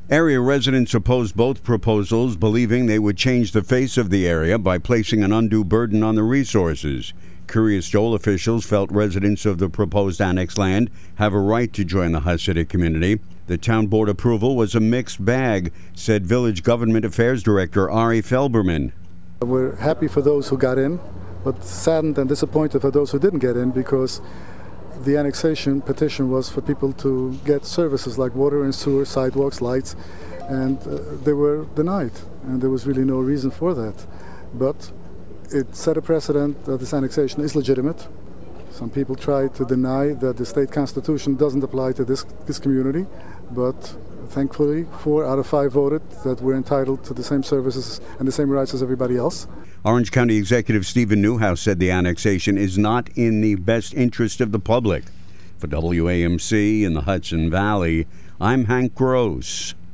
Area residents opposed both proposals, believing they would change the face of the area by placing an undue burden on the resources. Curious Joel officials felt residents of the proposed annexed land have a right to join the Hasidic community. The town board approval was a mixed bag, said Village Government Affairs Director Ari Felberman. We're happy for those who got in, but saddened and disappointed for those who didn't get in, because the annexation petition was for people to get services like water and sewer, sidewalks, lights, and they were denied, and there was really no reason for that. But it set a precedent that this annexation is legitimate. Some people try to deny that the state constitution doesn't apply to this community, but thankfully 4 out of 5 voted that we're entitled to the same services and the same rights as everybody else. Orange County Executive Stephen Newhouse said the annexation is not in the best interest of the public. For WAMC in the Hudson Valley, I'm Hank Gross.